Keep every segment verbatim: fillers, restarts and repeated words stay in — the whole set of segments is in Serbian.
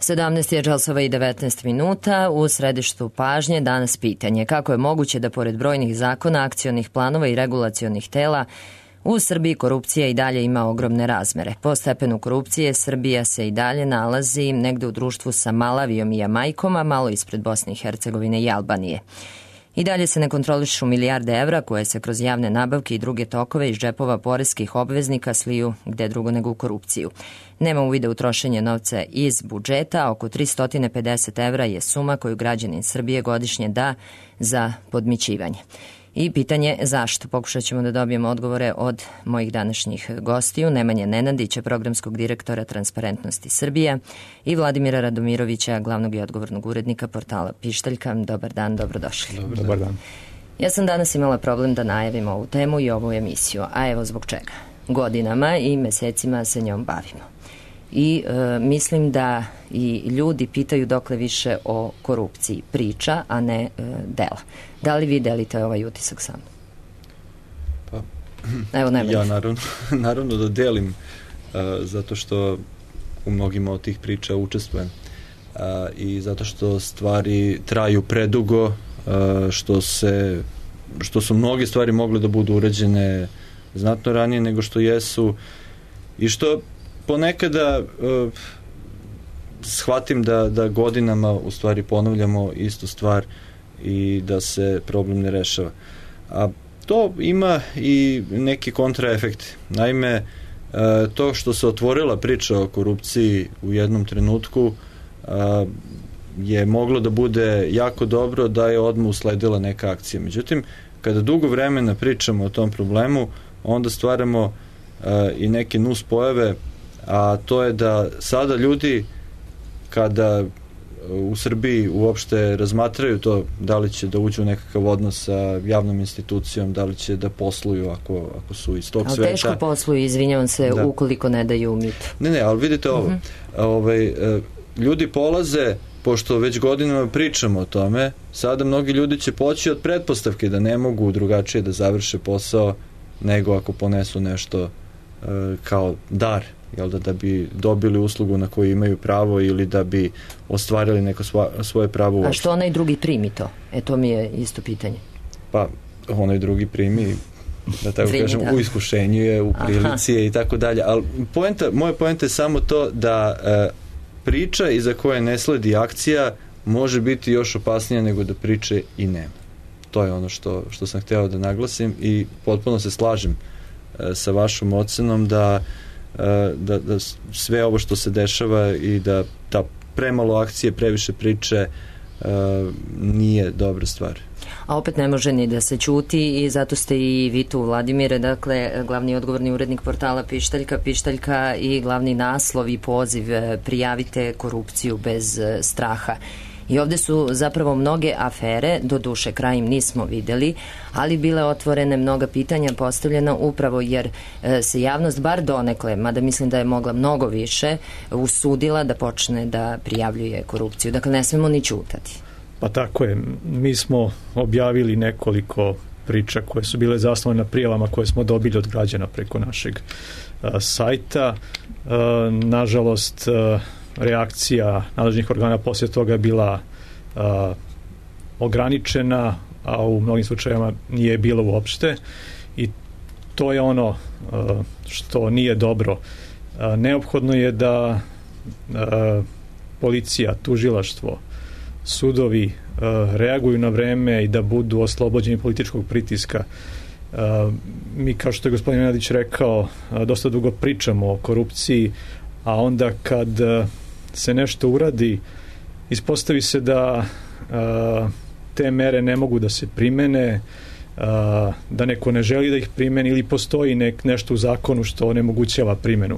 sedamnaest je časova i devetnaest minuta. U središtu pažnje danas pitanje kako je moguće da pored brojnih zakona, akcionih planova i regulacionih tela u Srbiji korupcija i dalje ima ogromne razmere. Po stepenu korupcije Srbija se i dalje nalazi negde u društvu sa Malavijom i Jamajkom, a malo ispred Bosne i Hercegovine i Albanije. I dalje se ne kontrolišu milijarde evra koje se kroz javne nabavke i druge tokove iz džepova poreskih obveznika sliju gde drugo nego u korupciju. Nema uvida u trošenje novca iz budžeta, a oko tristo pedeset evra je suma koju građanin Srbije godišnje da za podmićivanje. I pitanje zašto? Pokušat ćemo da dobijemo odgovore od mojih današnjih gostiju, Nemanje Nenadića, programskog direktora Transparentnosti Srbije i Vladimira Radomirovića, glavnog i odgovornog urednika portala Pištaljka. Dobar dan, dobrodošli. Dobar, Dobar dan. Ja sam danas imala problem da najavim ovu temu i ovu emisiju, a evo zbog čega. Godinama i mesecima se njom bavimo. I e, mislim da i ljudi pitaju dokle više o korupciji priča, a ne e, dela. Da li vi delite ovaj utisak sam? Pa, Evo, ja naravno, naravno da delim, uh, zato što u mnogima od tih priča učestvujem. Uh, I zato što stvari traju predugo, uh, što se što su mnoge stvari mogle da budu urađene znatno ranije nego što jesu i što ponekada uh, shvatim da, da godinama u stvari ponavljamo istu stvar i da se problem ne rešava. A to ima i neki kontraefekt. Naime, e, to što se otvorila priča o korupciji u jednom trenutku a, je moglo da bude jako dobro da je odmah usledila neka akcija. Međutim, kada dugo vremena pričamo o tom problemu, onda stvaramo a, i neke nus pojave, a to je da sada ljudi kada u Srbiji uopšte razmatraju to da li će da uđu u nekakav odnos sa javnom institucijom, da li će da posluju ako, ako su iz tog ali sveta. Ali teško posluju, izvinjavam se, da. Ukoliko ne daju mito. Ne, ne, ali vidite ovo. Uh-huh. Ovaj, ljudi polaze, pošto već godinama pričamo o tome, sada mnogi ljudi će poći od pretpostavke da ne mogu drugačije da završe posao nego ako ponesu nešto uh, kao dar, jel da, da bi dobili uslugu na koju imaju pravo ili da bi ostvarili neko sva, svoje pravo uopšte. A što onaj drugi primi to? E, to mi je isto pitanje. Pa, onaj drugi primi, da tako Zvini, kažem, da. U iskušenju je, u prilici je i tako dalje. Ali poenta, moja poenta je samo to da e, priča iza koje ne sledi akcija može biti još opasnija nego da priče i nema. To je ono što, što sam hteo da naglasim i potpuno se slažem e, sa vašom ocenom da Da, da sve ovo što se dešava i da ta premalo akcije, previše priče uh, nije dobra stvar. A opet ne može ni da se ćuti i zato ste i vi tu, Vladimire, dakle, glavni odgovorni urednik portala Pištaljka, Pištaljka i glavni naslov i poziv prijavite korupciju bez straha. I ovde su zapravo mnoge afere, do duše kraj im nismo videli, ali bile otvorene mnoga pitanja postavljena upravo jer e, se javnost bar donekle, mada mislim da je mogla mnogo više, usudila da počne da prijavljuje korupciju. Dakle, ne smemo ni ćutati. Pa tako je. Mi smo objavili nekoliko priča koje su bile zasnovane na prijavama koje smo dobili od građana preko našeg a, sajta. A, nažalost, a, reakcija nadležnih organa poslije toga je bila a, ograničena, a u mnogim slučajevima nije bilo uopšte i to je ono a, što nije dobro. A, neophodno je da a, policija, tužilaštvo, sudovi a, reaguju na vreme i da budu oslobođeni političkog pritiska. A, mi, kao što je gospodin Nenadić rekao, a, dosta dugo pričamo o korupciji, a onda kad a, se nešto uradi, ispostavi se da a, te mere ne mogu da se primene, a, da neko ne želi da ih primeni ili postoji nek, nešto u zakonu što onemogućava primenu.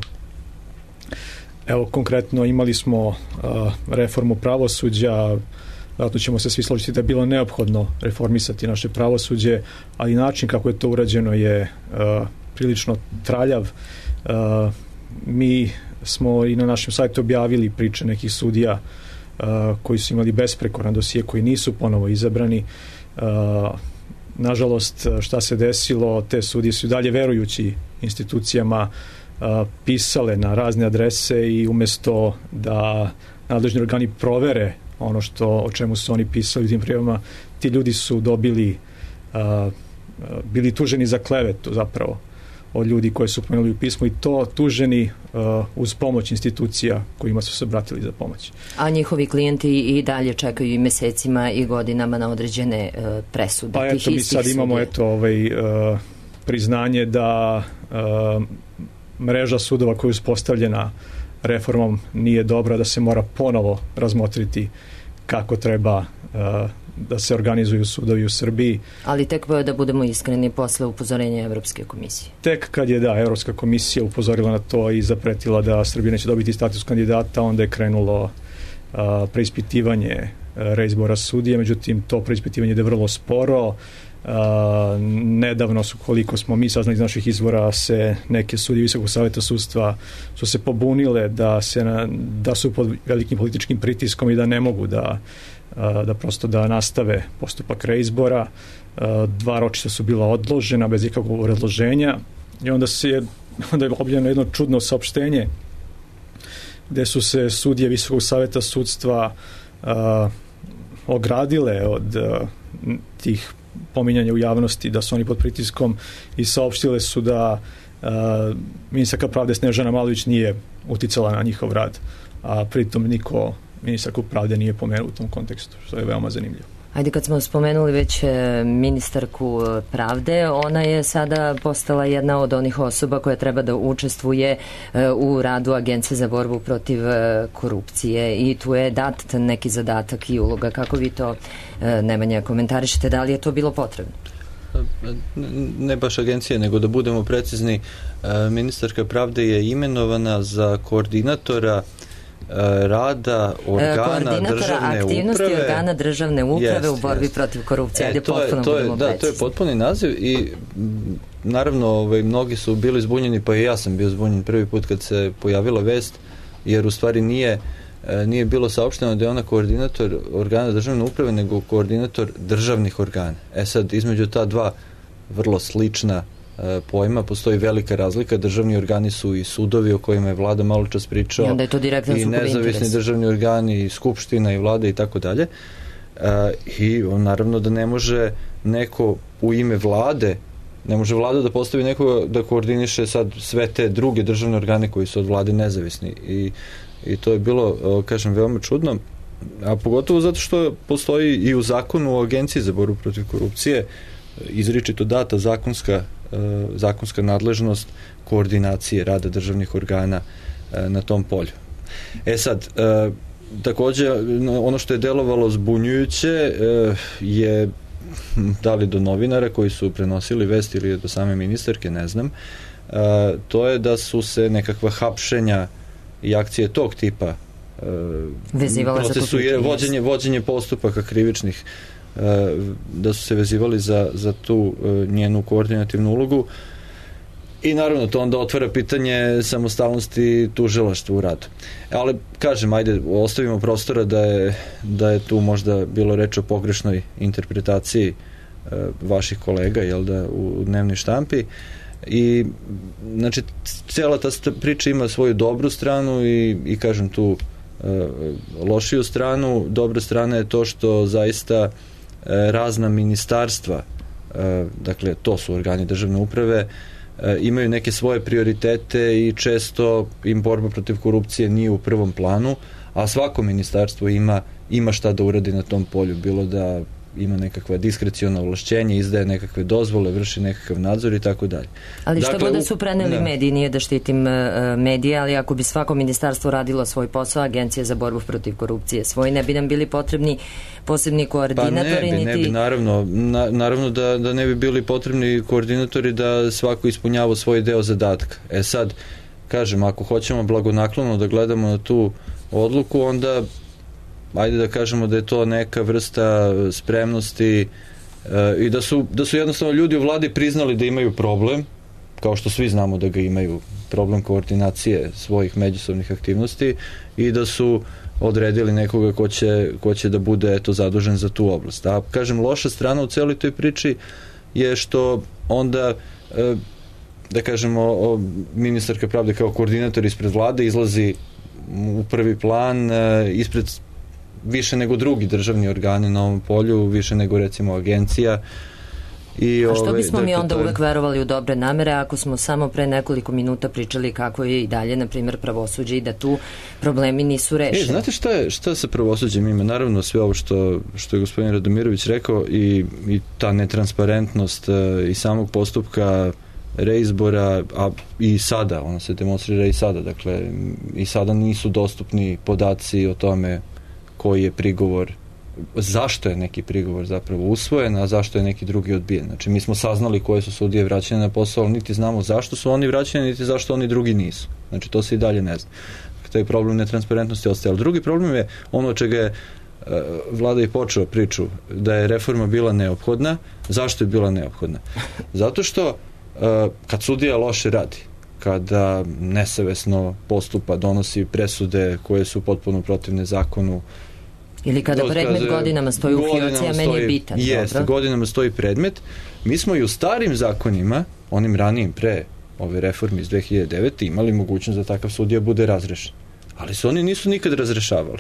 Evo, konkretno imali smo a, reformu pravosuđa, zato ćemo se svi složiti da je bilo neophodno reformisati naše pravosuđe, ali način kako je to urađeno je a, prilično traljav. A, mi smo i na našem sajtu objavili priče nekih sudija uh, koji su imali besprekoran dosije, koji nisu ponovo izabrani. Uh, nažalost, šta se desilo, te sudije su dalje verujući institucijama uh, pisale na razne adrese i umjesto da nadležni organi provere ono što, o čemu su oni pisali u tim prijavama. Ti ljudi su dobili uh, bili tuženi za klevetu zapravo od ljudi koji su pomenuli u pismu i to tuženi uh, uz pomoć institucija kojima su se obratili za pomoć. A njihovi klijenti i dalje čekaju i mesecima i godinama na određene uh, presude. Pa eto, mi sad imamo eto, ovaj, uh, priznanje da uh, mreža sudova koja je uspostavljena reformom nije dobra, da se mora ponovo razmotriti kako treba uh, da se organizuju sudovi u Srbiji. Ali tek da budemo iskreni posle upozorenja Evropske komisije. Tek kad je, da, Evropska komisija upozorila na to i zapretila da Srbija neće dobiti status kandidata, onda je krenulo uh, preispitivanje uh, reizbora sudije, međutim to preispitivanje ide vrlo sporo. Uh, nedavno su, koliko smo mi saznali iz naših izvora, se neke sudije Visokog saveta sudstva su se pobunile da, se na, da su pod velikim političkim pritiskom i da ne mogu da da prosto da nastave postupak reizbora. Dva ročišta su bila odložena bez ikakvog obrazloženja i onda se je, onda je objavljeno jedno čudno saopštenje gde su se sudije Visokog saveta sudstva uh, ogradile od uh, tih pominjanja u javnosti da su oni pod pritiskom i saopštile su da uh, ministarka pravde Snežana Malović nije uticala na njihov rad, a pritom niko ministarku pravde nije pomenuo u tom kontekstu, što je veoma zanimljivo. Ajde, kad smo spomenuli već ministarku pravde, ona je sada postala jedna od onih osoba koja treba da učestvuje u radu Agencije za borbu protiv korupcije i tu je dat neki zadatak i uloga. Kako vi to, Nemanja, komentarišete? Da li je to bilo potrebno? Ne baš agencije, nego da budemo precizni, ministarka pravde je imenovana za koordinatora rada organa državne aktivnosti uprave. organa državne uprave jest, u borbi jest. protiv korupcije. E, to, je, to, je, da, to je potpuni naziv i naravno ovaj, mnogi su bili zbunjeni, pa i ja sam bio zbunjen prvi put kad se pojavila vest, jer u stvari nije, nije bilo saopšteno da je ona koordinator organa državne uprave, nego koordinator državnih organa. E sad, između ta dva vrlo slična pojma postoji velika razlika. Državni organi su i sudovi o kojima je vlada malo čas pričao, i, onda je to i nezavisni interes. Državni organi, i skupština, i vlada i tako dalje. I on, naravno da ne može neko u ime vlade, ne može vlada da postavi nekoga da koordiniše sad sve te druge državne organe koji su od vlade nezavisni. I, i to je bilo, kažem, veoma čudno, a pogotovo zato što postoji i u zakonu o Agenciji za borbu protiv korupcije izričito data zakonska zakonska nadležnost koordinacije rada državnih organa na tom polju. E sad, takođe, ono što je delovalo zbunjujuće je, da li do novinara koji su prenosili vest ili do same ministarke, ne znam, to je da su se nekakva hapšenja i akcije tog tipa procesuira, vođenje, vođenje postupaka krivičnih, da su se vezivali za, za tu njenu koordinativnu ulogu i naravno to onda otvara pitanje samostalnosti tužilaštva u radu. Ali kažem, ajde, ostavimo prostora da je, da je tu možda bilo reč o pogrešnoj interpretaciji e, vaših kolega, jel da, u dnevnoj štampi i znači cijela ta priča ima svoju dobru stranu i, i kažem tu e, lošiju stranu. Dobra strana je to što zaista razna ministarstva, dakle to su organi državne uprave, imaju neke svoje prioritete i često im borba protiv korupcije nije u prvom planu, a svako ministarstvo ima, ima šta da uradi na tom polju, bilo da ima nekakva diskreciona ovlašćenja, izdaje nekakve dozvole, vrši nekakav nadzor i tako dalje. Ali što dakle, god da su preneli mediji, nije da štitim medije, ali ako bi svako ministarstvo radilo svoj posao, Agencija za borbu protiv korupcije svoj, ne bi nam bili potrebni posebni koordinatori? Pa ne bi, ne bi, naravno, na, naravno da, da ne bi bili potrebni koordinatori da svako ispunjava svoj deo zadatka. E sad, kažem, ako hoćemo blagonaklono da gledamo na tu odluku, onda ajde da kažemo da je to neka vrsta spremnosti e, i da su, da su jednostavno ljudi u vladi priznali da imaju problem, kao što svi znamo da ga imaju, problem koordinacije svojih međusobnih aktivnosti i da su odredili nekoga ko će, ko će da bude eto, zadužen za tu oblast. A kažem, loša strana u celoj toj priči je što onda e, da kažemo o, ministarka pravde kao koordinator ispred vlade izlazi u prvi plan ispred više nego drugi državni organi na ovom polju, više nego recimo agencija. I A što ove, bismo mi onda je... uvek verovali u dobre namere ako smo samo pre nekoliko minuta pričali kako je i dalje, na primjer, pravosuđe i da tu problemi nisu rešeni? E, znate šta je, šta sa pravosuđem ima? Naravno sve ovo što, što je gospodin Radomirović rekao i, i ta netransparentnost uh, i samog postupka reizbora, a i sada, ona se demonstrira i sada, dakle i sada nisu dostupni podaci o tome koji je prigovor, zašto je neki prigovor zapravo usvojen, a zašto je neki drugi odbijen. Znači, mi smo saznali koje su sudije vraćene na posao, ali niti znamo zašto su oni vraćeni, niti zašto oni drugi nisu. Znači, to se i dalje ne zna. Taj problem netransparentnosti ostaje. Ali drugi problem je ono od čega je uh, Vlada i počeo priču, da je reforma bila neophodna. Zašto je bila neophodna? Zato što uh, kad sudija loše radi, kada nesavesno postupa, donosi presude koje su potpuno protivne zakonu, ili kada to, predmet kaže, godinama stoji u fioci, a meni je bitan. Jeste, godinama stoji predmet. Mi smo i u starim zakonima, onim ranijim pre ove reforme iz dve hiljade devete imali mogućnost da takav sudija bude razrešen. Ali se oni nisu nikad razrešavali.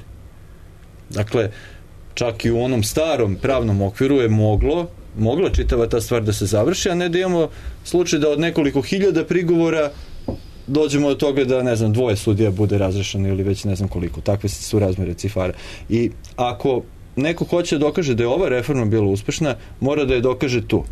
Dakle, čak i u onom starom pravnom okviru je moglo, mogla čitava ta stvar da se završi, a ne da imamo slučaj da od nekoliko hiljada prigovora dođemo od toga da, ne znam, dvoje sudija bude razrešeno ili već ne znam koliko. Takve su razmere cifara. I ako neko hoće da dokaže da je ova reforma bila uspešna, mora da je dokaže tu.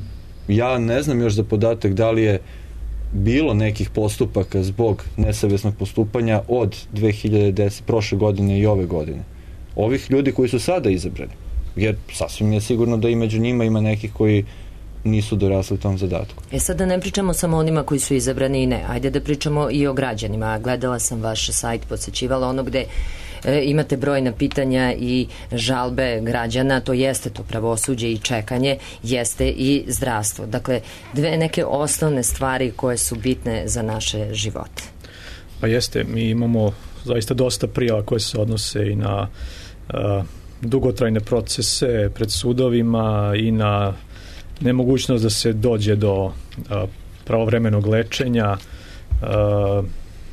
Ja ne znam još za podatak da li je bilo nekih postupaka zbog nesavesnog postupanja od dve hiljade desete prošle godine i ove godine. Ovih ljudi koji su sada izabrani. Jer sasvim je sigurno da i među njima ima nekih koji nisu dorasli tom zadatku. E sad da ne pričamo samo onima koji su izabrani i ne. Ajde da pričamo i o građanima. Gledala sam vaš sajt, podsjećivala ono gde e, imate brojna pitanja i žalbe građana, to jeste to pravosuđe i čekanje, jeste i zdravstvo. Dakle, dve neke osnovne stvari koje su bitne za naše živote. Pa jeste, mi imamo zaista dosta prijava koje se odnose i na uh, dugotrajne procese pred sudovima i na nemogućnost da se dođe do uh, pravovremenog lečenja uh,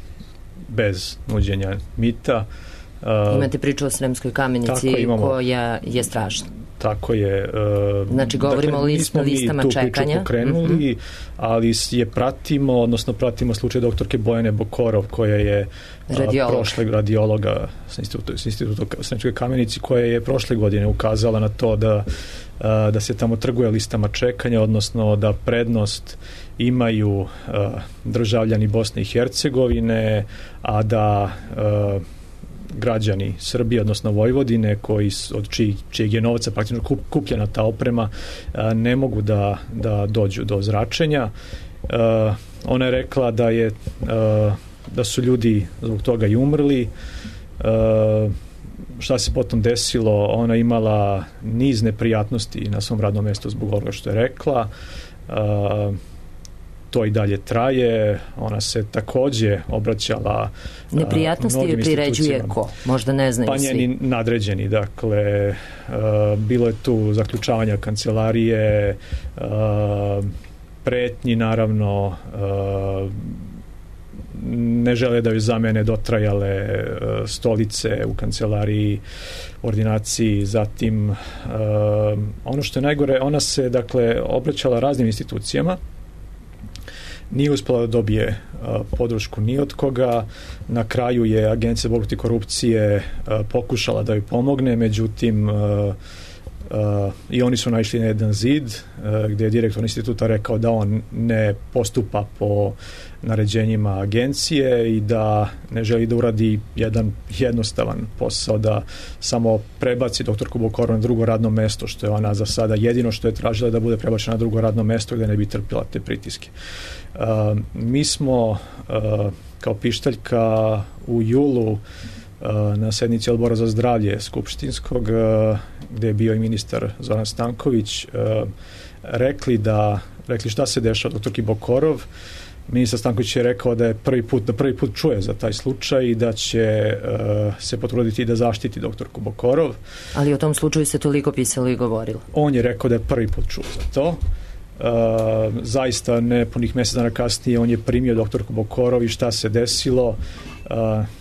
bez nuđenja mita. Uh, Imate priču o Sremskoj Kamenici imamo, koja je strašna. Tako je. Uh, znači govorimo dakle, o list, listama čekanja. Nismo mi tu priču pokrenuli, mm-hmm. ali je pratimo, odnosno pratimo slučaj doktorke Bojane Bokorov, koja je Radiolog. prošle radiologa s instituta, s instituta u Sremskoj Kamenici, koja je prošle godine ukazala na to da da se tamo trguje listama čekanja, odnosno da prednost imaju uh, državljani Bosne i Hercegovine, a da uh, građani Srbije, odnosno Vojvodine, koji od čijeg, čijeg je novca praktično kup, kupljena ta oprema, uh, ne mogu da, da dođu do zračenja. Uh, ona je rekla da je uh, da su ljudi zbog toga i umrli. Uh, šta se potom desilo, ona imala niz neprijatnosti na svom radnom mjestu zbog ovoga što je rekla. Uh, to i dalje traje. Ona se takođe obraćala uh, neprijatnosti joj priređuje ko? Možda ne znaju pa svi. Pa njeni nadređeni, dakle uh, bilo je tu zaključavanja kancelarije, uh, pretnji naravno, uh, ne žele da joj zamene dotrajale uh, stolice u kancelariji, ordinaciji, zatim uh, ono što je najgore, ona se dakle obraćala raznim institucijama, nije uspela da dobije uh, podršku ni od koga. Na kraju je Agencija za borbu protiv korupcije uh, pokušala da joj pomogne, međutim uh, Uh, i oni su naišli na jedan zid uh, gdje je direktor instituta rekao da on ne postupa po naređenjima agencije i da ne želi da uradi jedan jednostavan posao, da samo prebaci doktorku Bokorov na drugo radno mesto, što je ona za sada jedino što je tražila, da bude prebačena na drugo radno mesto gdje ne bi trpila te pritiske. Uh, mi smo uh, kao Pištaljka u julu na sednici Odbora za zdravlje skupštinskog, gdje je bio i ministar Zoran Stanković, rekli da rekli šta se dešava doktorki Bokorov. Ministar Stanković je rekao da je prvi put, da prvi put čuje za taj slučaj i da će uh, se potruditi da zaštiti doktorku Bokorov. Ali o tom slučaju se toliko pisalo i govorilo. On je rekao da je prvi put čuo za to. Uh, zaista nepunih mjesec dana kasnije on je primio doktorku Bokorov i šta se desilo. Uh,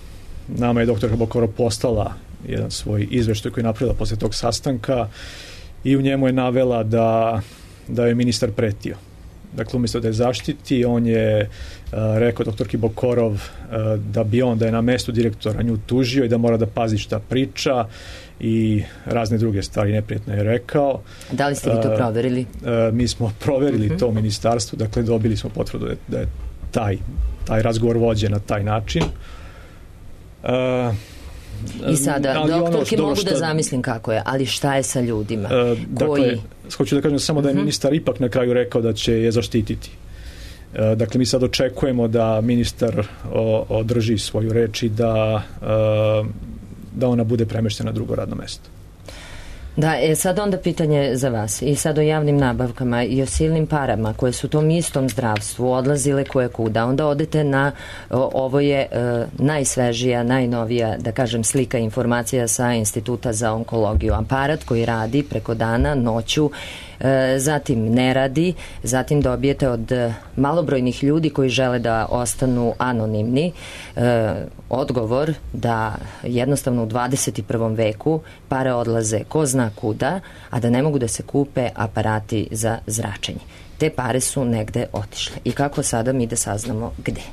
nama je doktorka Bokorov poslala jedan svoj izveštaj koji je napravila posle tog sastanka i u njemu je navela da, da je ministar pretio. Dakle, umjesto da je zaštiti, on je uh, rekao doktorki Bokorov uh, da bi on, da je na mestu direktora nju tužio i da mora da pazi šta priča i razne druge stvari neprijetno je rekao. Da li ste vi to proverili? Uh, uh, mi smo proverili uh-huh. to u ministarstvu, dakle dobili smo potvrdu da je, da je taj, taj razgovor vođen na taj način. Uh, I sada, doktorki ono, mogu šta, da zamislim kako je, ali šta je sa ljudima? Uh, koji... Dakle, hoću da kažem samo da je ministar ipak na kraju rekao da će je zaštititi. Uh, dakle, mi sad očekujemo da ministar o, održi svoju reč i da, uh, da ona bude premeštena na drugo radno mesto. Da, e, sad onda pitanje za vas i sad o javnim nabavkama i o silnim parama koje su tom istom zdravstvu odlazile koje kuda, onda odete na o, ovo je e, najsvežija, najnovija, da kažem, slika informacija sa Instituta za onkologiju, aparat koji radi preko dana, noću, e, zatim ne radi, zatim dobijete od malobrojnih ljudi koji žele da ostanu anonimni e, odgovor da jednostavno u dvadeset prvom veku pare odlaze ko zna kuda, a da ne mogu da se kupe aparati za zračenje. Te pare su negde otišle. I kako sada mi da saznamo gde?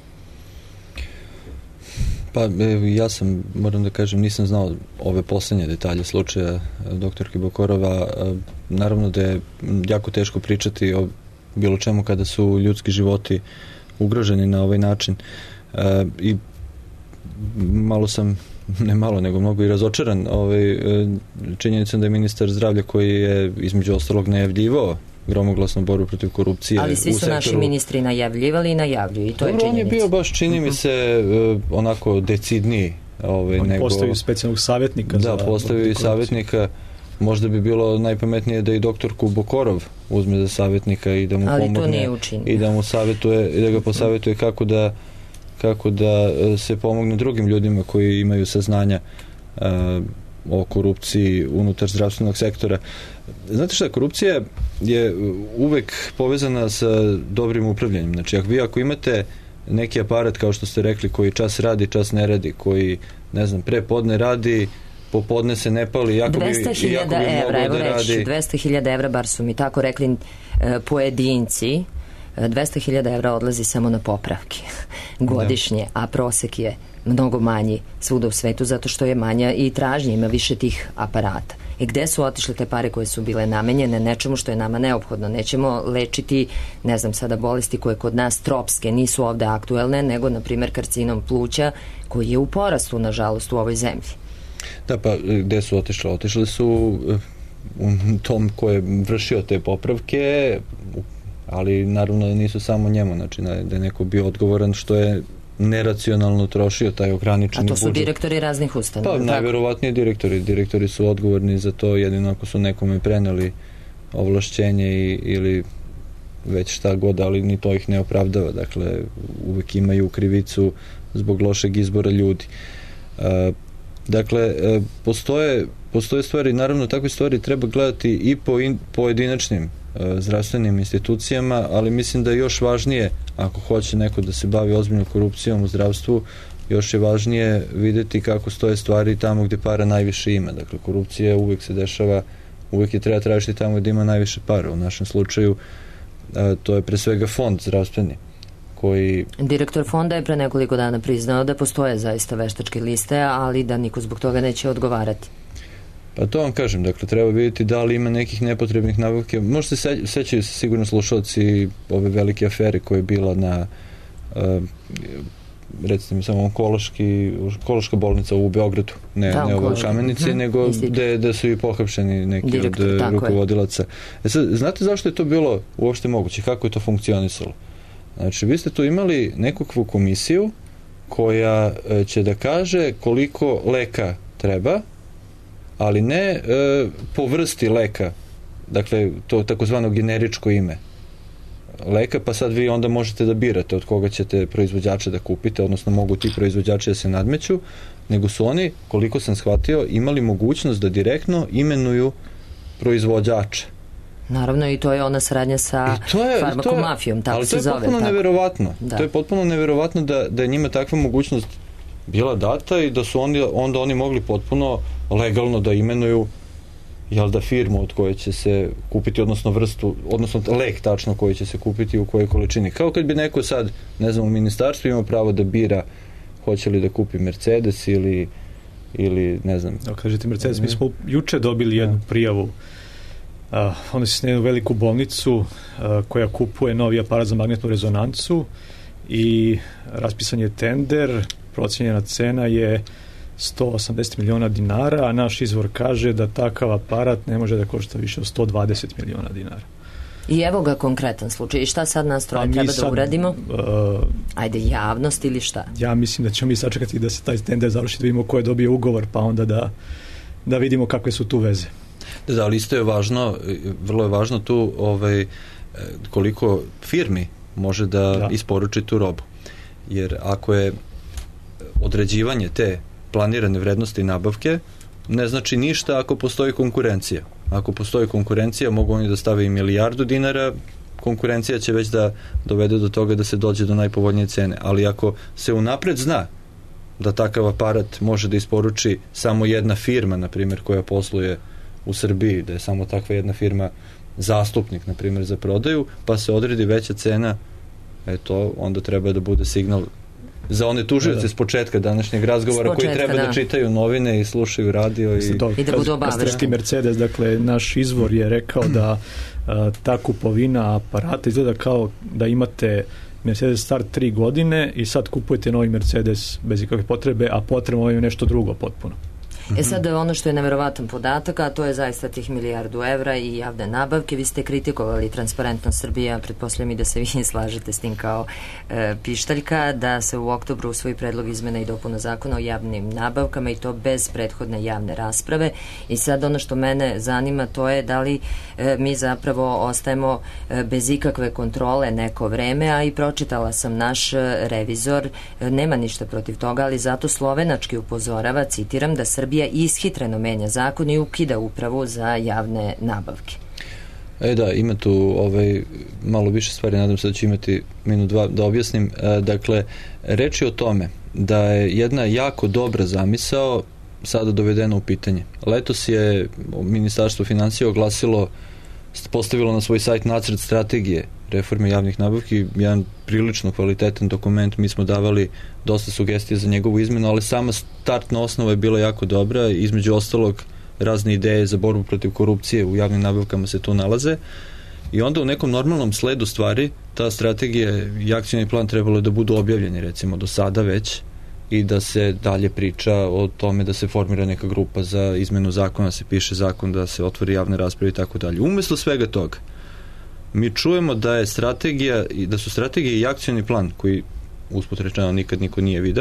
Pa ja sam, moram da kažem, nisam znao ove poslednje detalje slučaja doktorke Bokorova. Naravno da je jako teško pričati o bilo čemu kada su ljudski životi ugroženi na ovaj način. I malo sam, ne malo, nego mnogo i razočaran ovaj, činjenicom da je ministar zdravlja koji je između ostalog najavljivao gromoglasnu borbu protiv korupcije. Ali svi su sektoru... naši ministri najavljivali i najavljuju i to Dobro, je činjenica. On je bio baš, čini mi se, onako decidniji. Ovaj, on nego... postavio specijalnog savjetnika. Da, postavio i savjetnika. Možda bi bilo najpametnije da i doktorku Bokorov uzme za savjetnika i da mu ali pomogne i da mu savjetuje i da ga posavjetuje kako da kako da se pomogne drugim ljudima koji imaju saznanja uh, o korupciji unutar zdravstvenog sektora. Znate šta, korupcija je uvek povezana sa dobrim upravljanjem. Znači, ako vi ako imate neki aparat, kao što ste rekli, koji čas radi, čas ne radi, koji, ne znam, pre podne radi, popodne se ne pali, jako bi, dvesta hiljada evra, evo reći, dvesta hiljada evra, bar su mi tako rekli e, pojedinci, dvesta hiljada evra odlazi samo na popravke godišnje, da. A prosek je mnogo manji svuda u svetu zato što je manja i tražnja, ima više tih aparata. I gde su otišle te pare koje su bile namenjene nečemu što je nama neophodno? Nećemo lečiti, ne znam sada, bolesti koje kod nas tropske nisu ovde aktuelne, nego na primjer karcinom pluća koji je u porastu, nažalost, u ovoj zemlji. Da, pa gde su otišle? Otišle su u tom ko je vršio te popravke, ali naravno nisu samo njemu, znači da je neko bio odgovoran što je neracionalno trošio taj ograničeni budžet. A to su budžet. Direktori raznih ustanova. Pa najverovatnije direktori. Direktori su odgovorni za to jedino ako su nekome preneli ovlašćenje i, ili već šta god, ali ni to ih ne opravdava. Dakle, uvek imaju krivicu zbog lošeg izbora ljudi. E, dakle, e, postoje, postoje stvari, naravno takve stvari treba gledati i po in, pojedinačnim zdravstvenim institucijama, ali mislim da je još važnije, ako hoće neko da se bavi ozbiljnom korupcijom u zdravstvu, još je važnije videti kako stoje stvari tamo gde para najviše ima. Dakle, korupcija uvek se dešava, uvek je treba tražiti tamo gde ima najviše para. U našem slučaju to je pre svega fond zdravstveni koji... Direktor fonda je pre nekoliko dana priznao da postoje zaista veštačke liste, ali da niko zbog toga neće odgovarati. Pa to vam kažem, dakle, treba vidjeti da li ima nekih nepotrebnih nabavke. Možda se sećaju se sigurno slušalci ove velike afere koja je bila na uh, recite mi samo onkološki, onkološka bolnica u Beogradu, ne, da, ne ovo u Kamenici, hmm. nego gde, gde su i pohapšeni neki Direktor, od rukovodilaca. E sad, znate zašto je to bilo uopšte moguće? Kako je to funkcionisalo? Znači, vi ste tu imali nekakvu komisiju koja će da kaže koliko leka treba, ali ne e, po vrsti leka, dakle to takozvano generičko ime leka, pa sad vi onda možete da birate od koga ćete proizvođača da kupite, odnosno mogu ti proizvođači da se nadmeću, nego su oni, koliko sam shvatio, imali mogućnost da direktno imenuju proizvođača. Naravno, i to je ona saradnja sa farmakomafijom, tako se zove. Ali to je potpuno neverovatno. Da. To je potpuno neverovatno da, da je njima takva mogućnost bila data i da su oni, onda oni mogli potpuno legalno da imenuju jel da firmu od koje će se kupiti, odnosno vrstu, odnosno lek tačno koji će se kupiti u kojoj količini. Kao kad bi neko sad, ne znam, u ministarstvu imao pravo da bira hoće li da kupi Mercedes ili ili ne znam. Da, kažete Mercedes, mi smo juče dobili jednu prijavu. Uh, onda se na jednu veliku bolnicu uh, koja kupuje novi aparat za magnetnu rezonancu i raspisan je tender, procijenjena cena je sto osamdeset miliona dinara, a naš izvor kaže da takav aparat ne može da košta više od sto dvadeset miliona dinara. I evo ga konkretan slučaj. I šta sad nas troje treba sad, da uradimo? Uh, Ajde, javnost ili šta? Ja mislim da ćemo mi sačekati da se taj tender završi, da vidimo ko je dobio ugovor, pa onda da, da vidimo kakve su tu veze. Da, da, ali isto je važno, vrlo je važno tu ovaj, koliko firmi može da, da isporuči tu robu. Jer ako je određivanje te planirane vrednosti nabavke, ne znači ništa ako postoji konkurencija. Ako postoji konkurencija, mogu oni da stave i milijardu dinara, konkurencija će već da dovede do toga da se dođe do najpovoljnije cene. Ali ako se unapred zna da takav aparat može da isporuči samo jedna firma, na primjer, koja posluje u Srbiji, da je samo takva jedna firma zastupnik, na primjer, za prodaju, pa se odredi veća cena, eto, onda treba da bude signal za one tužioce s početka današnjeg razgovora početka, koji treba da. da čitaju novine i slušaju radio i, I da budu obavešteni. Mercedes, dakle, naš izvor je rekao da a, ta kupovina aparata izgleda kao da imate Mercedes star tri godine i sad kupujete novi Mercedes bez ikakve potrebe, a potrebno je nešto drugo potpuno. E sad ono što je neverovatan podatak, a to je zaista tih milijardu evra i javne nabavke. Vi ste kritikovali Transparentnost Srbije, pretpostavljam i da se vi slažete s tim kao e, pištaljka, da se u oktobru usvoji predlog izmena i dopuna zakona o javnim nabavkama i to bez prethodne javne rasprave. I sad ono što mene zanima to je da li e, mi zapravo ostajemo e, bez ikakve kontrole neko vreme, a i pročitala sam naš revizor, e, nema ništa protiv toga, ali zato slovenački upozorava, citiram, da Srbija ishitreno menja zakon i ukida upravu za javne nabavke. E da, ima tu ovaj, malo više stvari, nadam se da ću imati minut dva da objasnim. E, dakle, reč je o tome da je jedna jako dobra zamisao sada dovedena u pitanje. Letos je Ministarstvo finansija oglasilo, postavilo na svoj sajt nacrt strategije reforme javnih nabavki, jedan prilično kvalitetan dokument, mi smo davali dosta sugestija za njegovu izmenu, ali sama startna osnova je bila jako dobra, između ostalog razne ideje za borbu protiv korupcije u javnim nabavkama se tu nalaze i onda u nekom normalnom sledu stvari ta strategija i akcioni plan trebalo da budu objavljeni recimo do sada već i da se dalje priča o tome da se formira neka grupa za izmenu zakona, se piše zakon, da se otvori javna rasprava i tako dalje. Umesto svega toga mi čujemo da je strategija, da su strategije i akcioni plan, koji usput rečeno nikad niko nije video,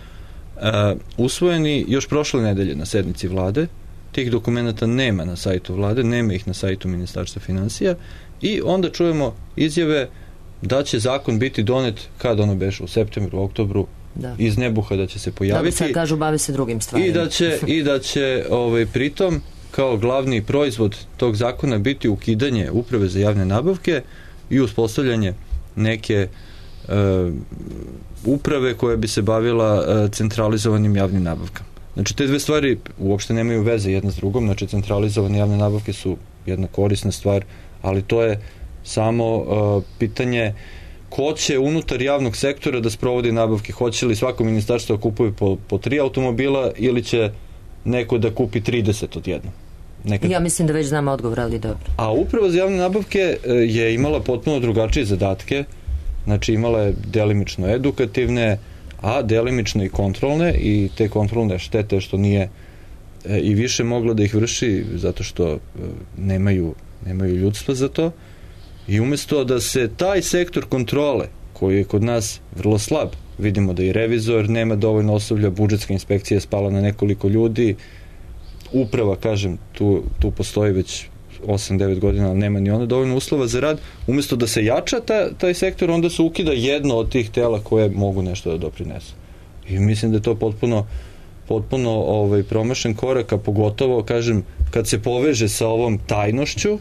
uh, usvojeni još prošle nedelje na sednici vlade. Tih dokumenta nema na sajtu vlade, nema ih na sajtu Ministarstva finansija i onda čujemo izjave da će zakon biti donet kad ono beše u septembru, u oktobru, da. Iz nebuha da će se pojaviti. Da, sad kažu bave se drugim stvarima. I da će, i da će ovaj, pritom kao glavni proizvod tog zakona biti ukidanje uprave za javne nabavke i uspostavljanje neke uh, uprave koja bi se bavila uh, centralizovanim javnim nabavkama. Znači, te dve stvari uopšte nemaju veze jedna s drugom, znači centralizovane javne nabavke su jedna korisna stvar, ali to je samo uh, pitanje ko će unutar javnog sektora da sprovodi nabavke, hoće li svako ministarstvo kupuje po, po tri automobila ili će neko da kupi trideset odjednom. Nekad. Ja mislim da već znam odgovor, ali dobro. A upravo za javne nabavke je imala potpuno drugačije zadatke, znači imala je delimično edukativne, a delimično i kontrolne i te kontrolne štete što nije e, i više mogla da ih vrši zato što e, nemaju, nemaju ljudstva za to i umjesto da se taj sektor kontrole koji je kod nas vrlo slab, vidimo da i revizor nema dovoljno osoblja, budžetska inspekcija je spala na nekoliko ljudi, uprava, kažem, tu, tu postoji već osam devet godina, ali nema ni ona dovoljno uslova za rad, umjesto da se jača ta, taj sektor, onda se ukida jedno od tih tela koje mogu nešto da doprinesu. I mislim da je to potpuno potpuno ovaj, promašen korak, a pogotovo, kažem, kad se poveže sa ovom tajnošću,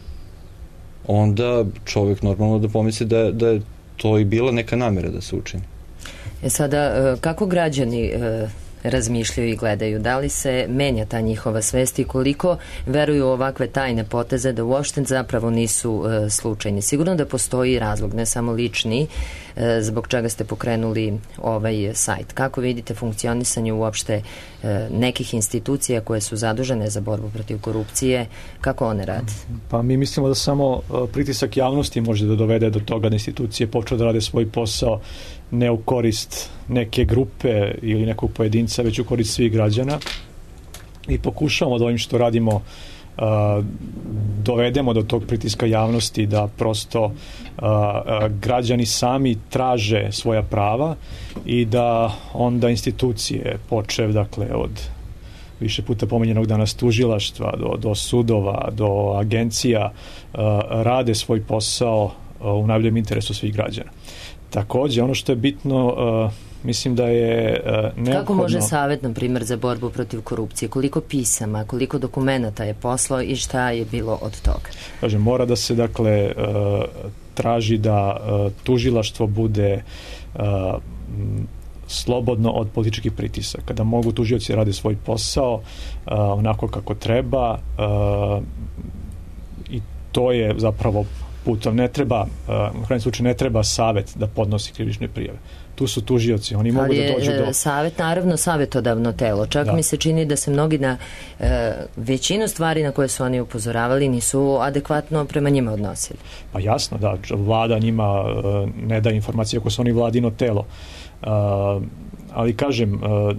onda čovjek normalno da pomisli da, da je to i bila neka namera da se učini. E sada, kako građani razmišljaju i gledaju? Da li se menja ta njihova svest i koliko veruju u ovakve tajne poteze da uopšte zapravo nisu e, slučajni? Sigurno da postoji razlog, ne samo lični, e, zbog čega ste pokrenuli ovaj sajt. Kako vidite funkcionisanje uopšte e, nekih institucija koje su zadužene za borbu protiv korupcije, kako one rade? Pa mi mislimo da samo pritisak javnosti može da dovede do toga da institucije počnu da rade svoj posao ne u korist neke grupe ili nekog pojedinca, već u korist svih građana, i pokušavamo da ovim što radimo uh, dovedemo do tog pritiska javnosti da prosto uh, uh, građani sami traže svoja prava i da onda institucije, počev dakle od više puta pomenjenog danas tužilaštva do, do sudova, do agencija, uh, rade svoj posao uh, u najboljem interesu svih građana. Takođe, ono što je bitno, uh, mislim da je uh, neophodno... Kako može savjet, na primjer, za borbu protiv korupcije? Koliko pisama, koliko dokumenata je poslao i šta je bilo od toga? Kaže, mora da se, dakle, uh, traži da uh, tužilaštvo bude uh, slobodno od političkih pritisaka, da mogu tužioci rade svoj posao uh, onako kako treba uh, i to je zapravo putom. Ne treba, uh, u krajnjem slučaju ne treba savjet da podnosi krivične prijave. Tu su tužioci, oni mogu da dođu do... Savjet, naravno, savjetodavno telo. Čak da. Mi se čini da se mnogi na e, većinu stvari na koje su oni upozoravali nisu adekvatno prema njima odnosili. Pa jasno, da. Vlada njima e, ne da informacije ako su oni vladino telo. E, ali kažem, e,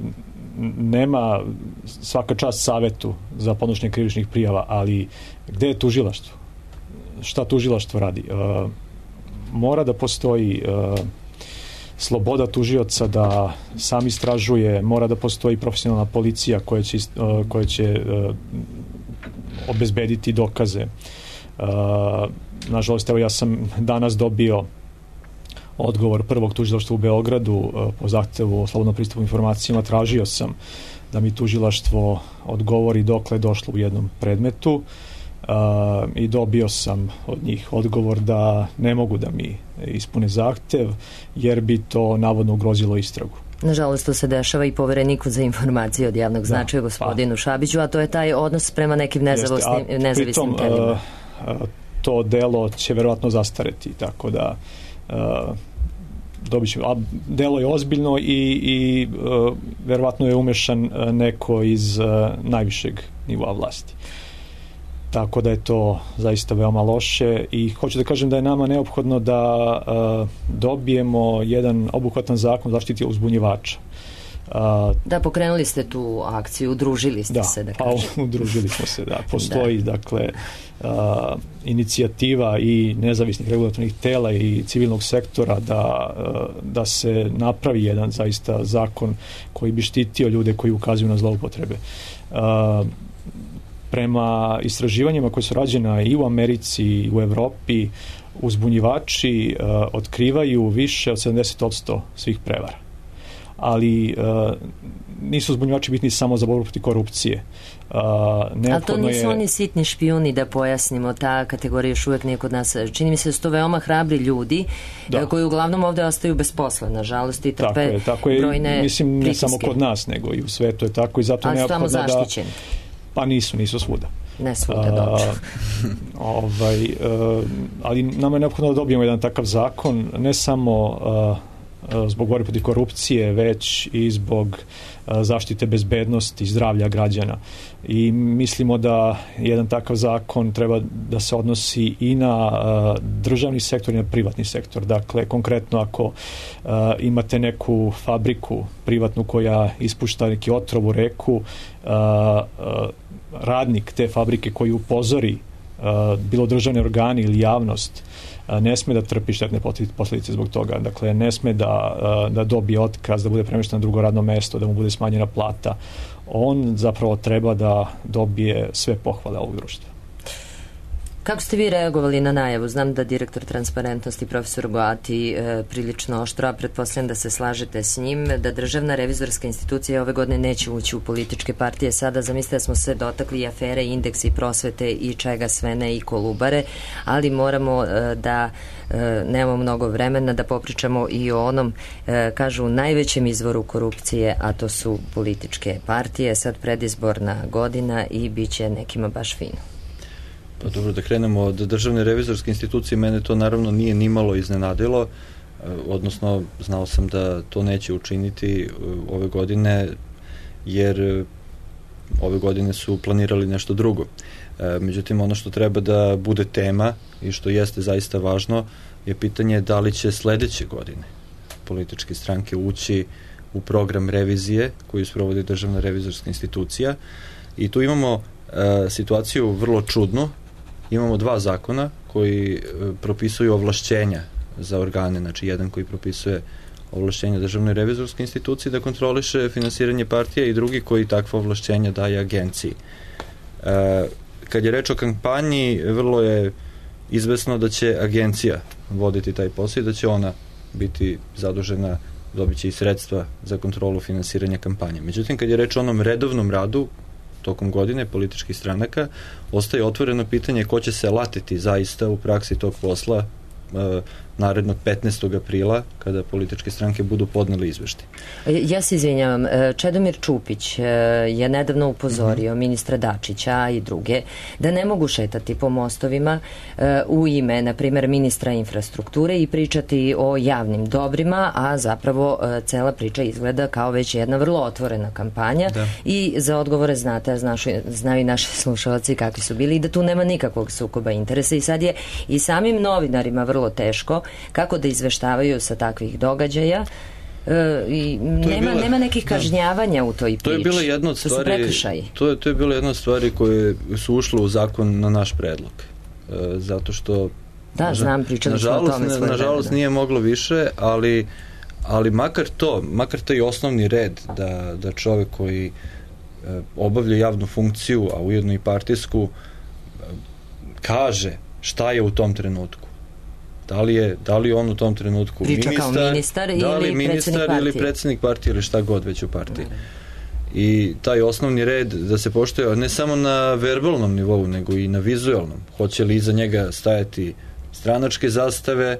nema svaka čast savjetu za podnošenje krivičnih prijava, ali gde je tužilaštvo? Šta tužilaštvo radi? E, mora da postoji e, sloboda tužioca da sam istražuje, mora da postoji profesionalna policija koja će, uh, koja će uh, obezbediti dokaze. Uh, nažalost, evo ja sam danas dobio odgovor prvog tužilaštva u Beogradu uh, po zahtevu o slobodnom pristupu informacijama. Tražio sam da mi tužilaštvo odgovori dokle je došlo u jednom predmetu. Uh, i dobio sam od njih odgovor da ne mogu da mi ispune zahtev jer bi to navodno ugrozilo istragu. Nažalost, to se dešava i povereniku za informacije od javnog značaja, da, gospodinu pa, Šabiću, a to je taj odnos prema nekim nezavisnim, jeste, nezavisnim pritom, telima. Uh, to delo će verovatno zastareti, tako da uh, dobit ćemo. A delo je ozbiljno i, i uh, verovatno je umešan neko iz uh, najvišeg nivoa vlasti. Tako da je to zaista veoma loše i hoću da kažem da je nama neophodno da uh, dobijemo jedan obuhvatan zakon zaštiti uzbunjivača. Uh, da, pokrenuli ste tu akciju, udružili ste da, se, da kažem. Da, udružili smo se, da. Postoji, da. dakle, uh, inicijativa i nezavisnih regulatornih tela i civilnog sektora da, uh, da se napravi jedan zaista zakon koji bi štitio ljude koji ukazuju na zloupotrebe. Uh, Prema istraživanjima koje su rađena i u Americi i u Evropi, uzbunjivači uh, otkrivaju više od sedamdeset posto svih prevara. Ali uh, nisu uzbunjivači bitni samo za borbu protiv korupcije. Uh, Ali to nisu je... oni sitni špijuni, da pojasnimo, ta kategorija još uvijek nije kod nas. Čini mi se da su to veoma hrabri ljudi da. koji uglavnom ovde ostaju bez posla, nažalost, i trpe tako je, tako je, brojne mislim, ne pritiske. samo kod nas, nego i u svetu je tako i zato Ali neophodno da... Ali su tamo zaštićeni. Pa nisu, nisu svuda. Ne svuda, dobro. ovaj, uh, ali nama je neophodno da dobijemo jedan takav zakon, ne samo uh, zbog borbe protiv korupcije, već i zbog uh, zaštite bezbednosti i zdravlja građana. I mislimo da jedan takav zakon treba da se odnosi i na uh, državni sektor i na privatni sektor. Dakle, konkretno ako uh, imate neku fabriku privatnu koja ispušta neki otrov u reku, uh, uh, radnik te fabrike koji upozori uh, bilo državni organi ili javnost uh, ne sme da trpi štetne posljedice zbog toga. Dakle, ne sme da, uh, da dobije otkaz, da bude premešten na drugo radno mesto, da mu bude smanjena plata. On zapravo treba da dobije sve pohvale ovog društva. Kako ste vi reagovali na najavu? Znam da direktor transparentnosti profesor Goati e, prilično oštro, a pretpostavljam da se slažete s njim, da državna revizorska institucija ove godine neće ući u političke partije. Sada zamislite da smo se dotakli i afere, indeksi, prosvete i čega sve ne i Kolubare, ali moramo e, da e, nemamo mnogo vremena da popričamo i o onom, e, kažu, najvećem izvoru korupcije, a to su političke partije. Sad predizborna godina i bit će nekima baš fino. Pa dobro, da krenemo od državne revizorske institucije, mene to naravno nije nimalo iznenadilo, odnosno znao sam da to neće učiniti ove godine, jer ove godine su planirali nešto drugo. Međutim, ono što treba da bude tema i što jeste zaista važno je pitanje da li će sledeće godine političke stranke ući u program revizije koju sprovodi državna revizorska institucija, i tu imamo e, situaciju vrlo čudnu. Imamo dva zakona koji propisuju ovlašćenja za organe, znači jedan koji propisuje ovlašćenja državne revizorske institucije da kontroliše finansiranje partija i drugi koji takva ovlašćenja daje agenciji. E, kad je reč o kampanji, vrlo je izvesno da će agencija voditi taj posao i da će ona biti zadužena, dobit će i sredstva za kontrolu finansiranja kampanje. Međutim, kad je reč o onom redovnom radu tokom godine političkih stranaka, ostaje otvoreno pitanje ko će se latiti zaista u praksi tog posla e, narednog petnaestog aprila, kada političke stranke budu podneli izveštaj. Ja se izvinjavam, Čedomir Čupić je nedavno upozorio mm-hmm. ministra Dačića i druge da ne mogu šetati po mostovima u ime, na primjer, ministra infrastrukture i pričati o javnim dobrima, a zapravo cela priča izgleda kao već jedna vrlo otvorena kampanja. Da. I za odgovore znate, znašu, znaju i naši slušalci kakvi su bili i da tu nema nikakvog sukoba interesa i sad je i samim novinarima vrlo teško kako da izveštavaju sa takvih događaja. E, i nema, bila, nema nekih kažnjavanja da, u toj priči. To je bila jedna od stvari, to je, to je bila jedna od stvari koje su ušle u zakon na naš predlog. E, zato što da, nažal, znam, pričali smo o tome svoje nažalost nije moglo više, ali, ali makar to, makar taj osnovni red da, da čovek koji e, obavlja javnu funkciju, a ujedno i partijsku, e, kaže šta je u tom trenutku. Da li je, da li on u tom trenutku priča ministar, kao ministar da li ili ministar ili predsjednik partije ili šta god već u partiji. I taj osnovni red da se poštuje ne samo na verbalnom nivou, nego i na vizualnom. Hoće li iza njega stajati stranačke zastave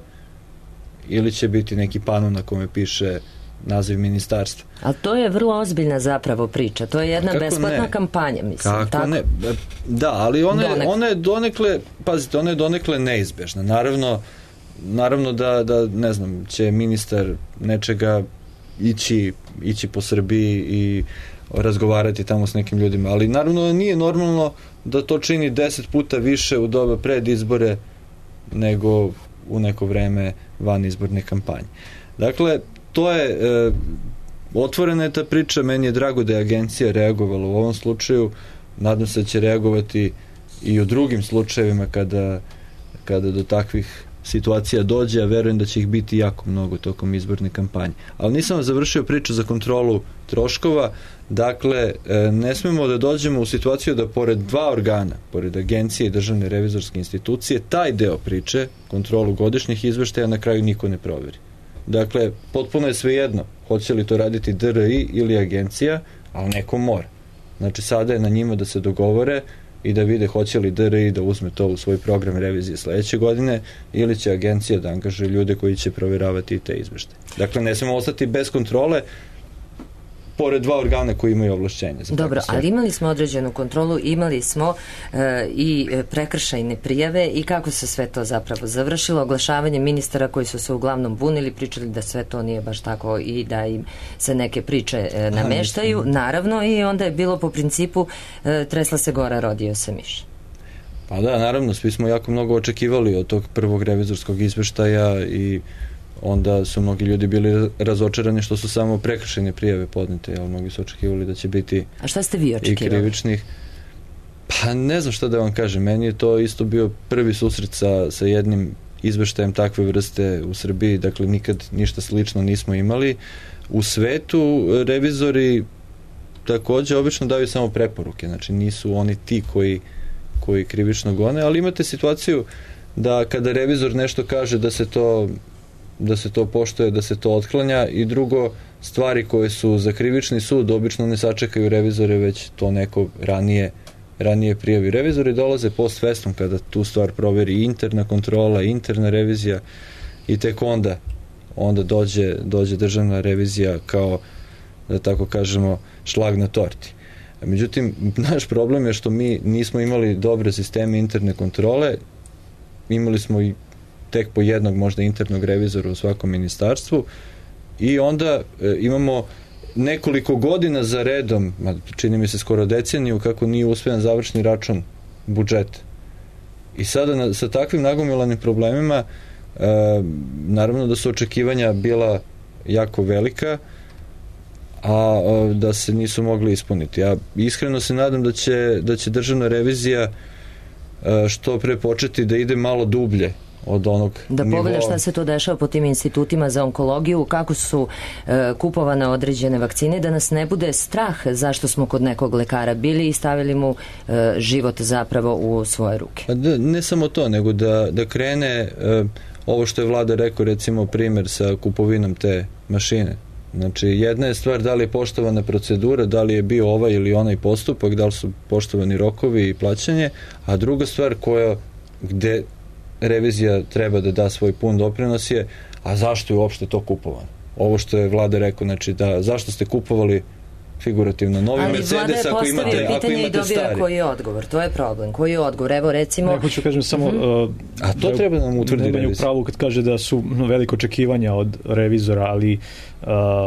ili će biti neki pano na kome piše naziv ministarstva. Ali to je vrlo ozbiljna zapravo priča. To je jedna kako besplatna ne? kampanja, mislim. Kako tako? ne? Da, ali ona, Donek. ona je donekle, pazite, ona je donekle neizbežna. Naravno, naravno da, da, ne znam, će ministar nečega ići, ići po Srbiji i razgovarati tamo s nekim ljudima, ali naravno nije normalno da to čini deset puta više u doba pred izbore nego u neko vreme van izborne kampanje. Dakle, to je e, otvorena je ta priča, meni je drago da je agencija reagovala u ovom slučaju, nadam se da će reagovati i u drugim slučajevima kada, kada do takvih situacija dođe, a verujem da će ih biti jako mnogo tokom izborne kampanje. Ali nisam vam završio priču za kontrolu troškova. Dakle, ne smemo da dođemo u situaciju da pored dva organa, pored agencije i državne revizorske institucije, taj deo priče, kontrolu godišnjih izveštaja, na kraju niko ne proveri. Dakle, potpuno je svejedno hoće li to raditi D R I ili agencija, ali neko mora. Znači, sada je na njima da se dogovore i da vide hoće li D R I da uzme to u svoj program revizije sledeće godine ili će agencija da angažuje ljude koji će proveravati te izveštaje. Dakle, ne smemo ostati bez kontrole pored dva organa koji imaju ovlašćenje. Dobro, ali imali smo određenu kontrolu, imali smo e, i prekršajne prijave i kako se sve to zapravo završilo, oglašavanje ministara koji su se uglavnom bunili, pričali da sve to nije baš tako i da im se neke priče e, nameštaju, A, naravno, i onda je bilo po principu e, tresla se gora, rodio se miš. Pa da, naravno, svi smo jako mnogo očekivali od tog prvog revizorskog izveštaja i onda su mnogi ljudi bili razočarani što su samo prekršajne prijave podnete, ali mnogi su očekivali da će biti A šta ste vi očekivali? I krivičnih. Pa ne znam šta da vam kažem, meni je to isto bio prvi susret sa, sa jednim izveštajem takve vrste u Srbiji, dakle nikad ništa slično nismo imali. U svetu revizori takođe obično daju samo preporuke, znači nisu oni ti koji koji krivično gone, ali imate situaciju da kada revizor nešto kaže da se to da se to poštuje, da se to otklanja, i drugo, stvari koje su za krivični sud obično ne sačekaju revizore, već to neko ranije ranije prijavi. Revizori dolaze post festum kada tu stvar proveri interna kontrola, interna revizija, i tek onda onda dođe, dođe državna revizija kao, da tako kažemo, šlag na torti. Međutim, naš problem je što mi nismo imali dobre sisteme interne kontrole, imali smo i tek po jednog možda internog revizora u svakom ministarstvu, i onda e, imamo nekoliko godina za redom, čini mi se skoro deceniju, kako nije usvojen završni račun budžeta. I sada na, sa takvim nagomilanim problemima, e, naravno da su očekivanja bila jako velika, a, a da se nisu mogli ispuniti. Ja iskreno se nadam da će, da će državna revizija a, što pre početi da ide malo dublje od onog da nivoa. pogleda šta se to dešava po tim institutima za onkologiju, kako su e, kupovane određene vakcine, da nas ne bude strah zašto smo kod nekog lekara bili i stavili mu e, život zapravo u svoje ruke. Da, ne samo to, nego da, da krene e, ovo što je vlada rekao, recimo primer sa kupovinom te mašine. Znači, jedna je stvar da li je poštovana procedura, da li je bio ovaj ili onaj postupak, da li su poštovani rokovi i plaćanje, a druga stvar koja, gde revizija treba da da svoj pun doprinos je, a zašto je uopšte to kupovano? Ovo što je vlada rekao, znači da zašto ste kupovali figurativno novi ali Mercedes ako imate, ako imate stari. Ali koji je odgovor, to je problem. Koji je odgovor? Evo recimo... Ne, hoću kažem samo... Uh-huh. Uh, a to da, treba da nam utvrdi revizija. Ne pravu kad kaže da su no, veliko očekivanja od revizora, ali uh,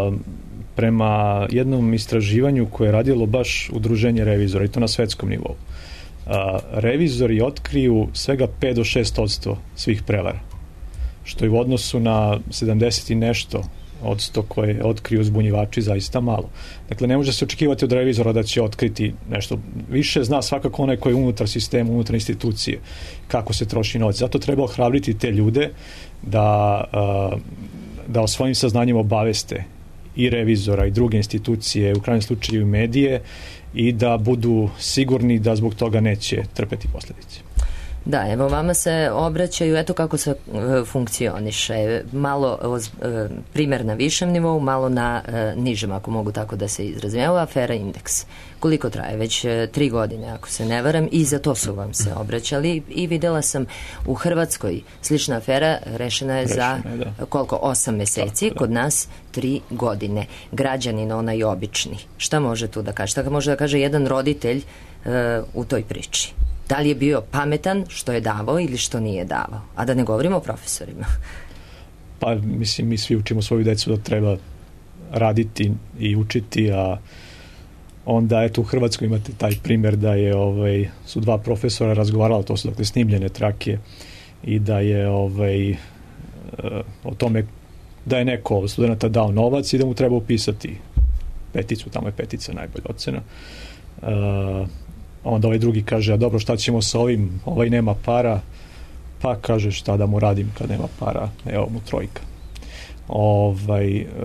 prema jednom istraživanju koje je radilo baš udruženje revizora, i to na svetskom nivou, Uh, revizori otkriju svega pet do šest posto svih prevara, što je u odnosu na sedamdeset i nešto od sto koje otkriju zbunjivači zaista malo. Dakle, ne može se očekivati od revizora da će otkriti nešto više. Zna svakako onaj koji je unutar sistema, unutar institucije, kako se troši novac. Zato treba ohrabriti te ljude da, uh, da o svojim saznanjima obaveste i revizora i druge institucije, u krajnjem slučaju i medije, i da budu sigurni da zbog toga neće trpeti posljedice. Da, evo vama se obraćaju, eto kako se e, funkcioniše. Malo e, primjer na višem nivou, malo na e, nižem, ako mogu tako da se izrazim. Evo afera Indeks. Koliko traje? Već e, tri godine, ako se ne varam, i za to su vam se obraćali. I videla sam u Hrvatskoj slična afera rešena je rešena, za da. koliko? Osam meseci, da, kod nas tri godine. Građanin, onaj obični. Šta može tu da kaže? Šta može da kaže jedan roditelj e, u toj priči? Da li je bio pametan što je davao ili što nije davao? A da ne govorimo o profesorima. Pa, mislim, mi svi učimo svoju decu da treba raditi i učiti, a onda, eto, u Hrvatskoj imate taj primjer da je, ovaj, su dva profesora razgovarala, to su, dakle, snimljene trake, i da je, ovaj, o tome da je neko od studenta dao novac i da mu treba upisati peticu, tamo je petica najbolja ocena. Uh, onda ovaj drugi kaže, a dobro, šta ćemo sa ovim, ovaj nema para, pa kaže, šta da mu radim kad nema para, evo mu trojka. Ovaj, e,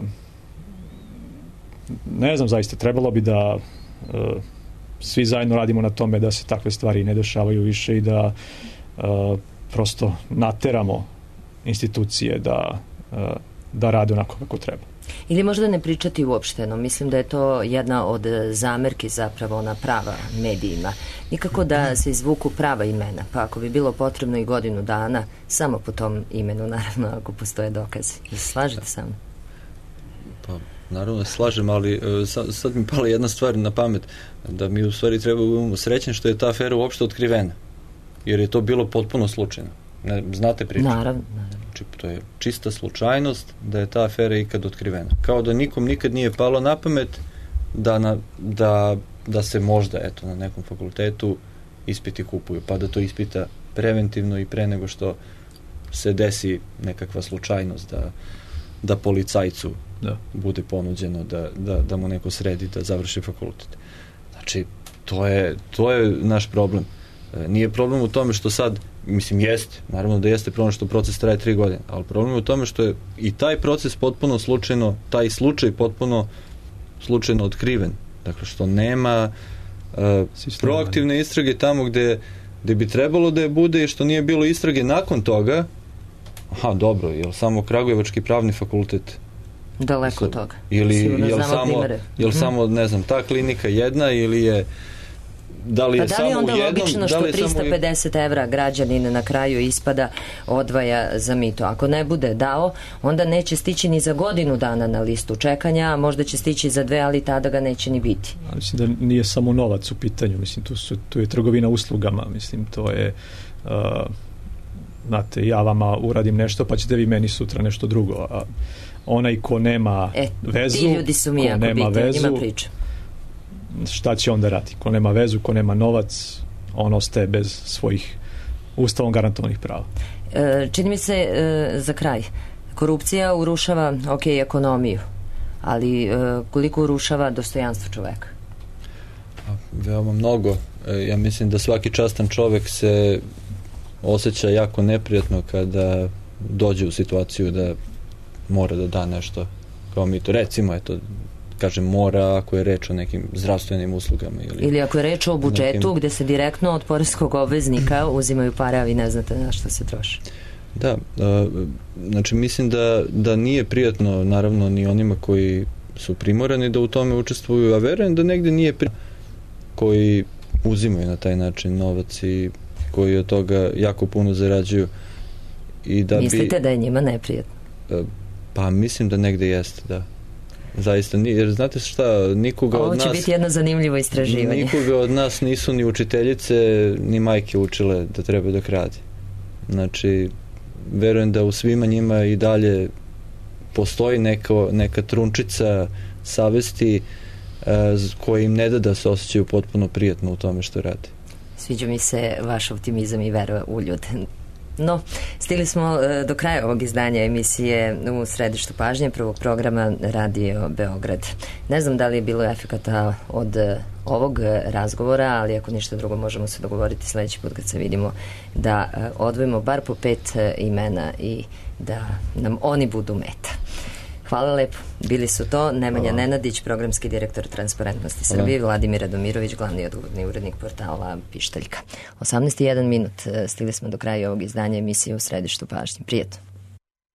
ne znam, zaista, trebalo bi da e, svi zajedno radimo na tome da se takve stvari ne dešavaju više i da e, prosto nateramo institucije da, e, da rade onako kako treba. Ili možda ne pričati uopšteno. Mislim da je to jedna od zamerki zapravo na prava medijima. Nikako da se izvuku prava imena, pa ako bi bilo potrebno i godinu dana, samo po tom imenu, naravno, ako postoje dokazi. Slažete sa mnom? Pa, naravno, slažem, ali sad, sad mi pala jedna stvar na pamet, da mi u stvari treba imamo srećen što je ta afera uopšte otkrivena. Jer je to bilo potpuno slučajno. Ne, znate priču? Naravno, naravno. Znači, to je čista slučajnost da je ta afera ikad otkrivena. Kao da nikom nikad nije palo na pamet da, na, da, da se možda, eto, na nekom fakultetu ispiti kupuju, pa da to ispita preventivno i pre nego što se desi nekakva slučajnost da, da policajcu da. bude ponuđeno da, da, da mu neko sredi da završi fakultet. Znači, to je, to je naš problem. Nije problem u tome što sad, mislim, jeste, naravno da jeste problem što proces traje tri godine, ali problem je u tome što je i taj proces potpuno slučajno, taj slučaj potpuno slučajno otkriven. Dakle, što nema uh, proaktivne istrage tamo gde, gde bi trebalo da je bude i što nije bilo istrage nakon toga. Aha, dobro, je li samo Kragujevački pravni fakultet? Daleko od toga. Ili je li samo, je li samo, ne znam, ta klinika jedna ili je da li je, pa da li je onda samo jednom, logično što da li je trista pedeset samo... evra građanin na kraju ispada odvaja za mito? Ako ne bude dao, onda neće stići ni za godinu dana na listu čekanja, a možda će stići za dve, ali tada ga neće ni biti. A mislim da nije samo novac u pitanju, mislim tu, su, tu je trgovina uslugama, mislim to je uh, znate, ja vama uradim nešto pa ćete vi meni sutra nešto drugo, a onaj ko nema e, vezu, ti ljudi su mi ko jako nema biti, vezu, njima priča. Šta će onda radi? Ko nema vezu, ko nema novac, on ostaje bez svojih ustavom garantovanih prava. E, čini mi se e, za kraj, korupcija urušava, ok, ekonomiju, ali e, koliko urušava dostojanstvo čoveka? Veoma mnogo. E, ja mislim da svaki častan čovek se osjeća jako neprijatno kada dođe u situaciju da mora da da nešto kao mito. Recimo, eto, kažem, mora ako je reč o nekim zdravstvenim uslugama. Ili, ili ako je reč o budžetu nekim... gde se direktno od poreskog obveznika uzimaju pare, a vi ne znate na što se troši. Da, a, znači mislim da, da nije prijatno, naravno, ni onima koji su primorani da u tome učestvuju, a verujem da negde nije prijatno koji uzimaju na taj način novac i koji od toga jako puno zarađuju. I da mislite bi, da je njima neprijatno? Pa mislim da negde jeste, da. Zaista, jer znate šta, nikoga Ovo od nas... Ovo će biti jedno zanimljivo istraživanje. Nikoga od nas nisu ni učiteljice, ni majke učile da treba da krade. Znači, verujem da u svima njima i dalje postoji neka, neka trunčica savesti uh, koja im ne da da se osjećaju potpuno prijatno u tome što rade. Sviđa mi se vaš optimizam i vera u ljude. No, stigli smo do kraja ovog izdanja emisije U središtu pažnje prvog programa Radio Beograd. Ne znam da li je bilo efekata od ovog razgovora, ali ako ništa drugo možemo se dogovoriti sledeći put kad se vidimo da odvojimo bar po pet imena i da nam oni budu meta. Hvala lepo. Bili su to Nemanja Hvala. Nenadić, programski direktor Transparentnosti Hvala. Srbije, Vladimir Radomirović, glavni odgovorni urednik portala Pištaljka. osamnaest i jedan minut, stigli smo do kraja ovog izdanja emisije U središtu pažnje. Prijetno.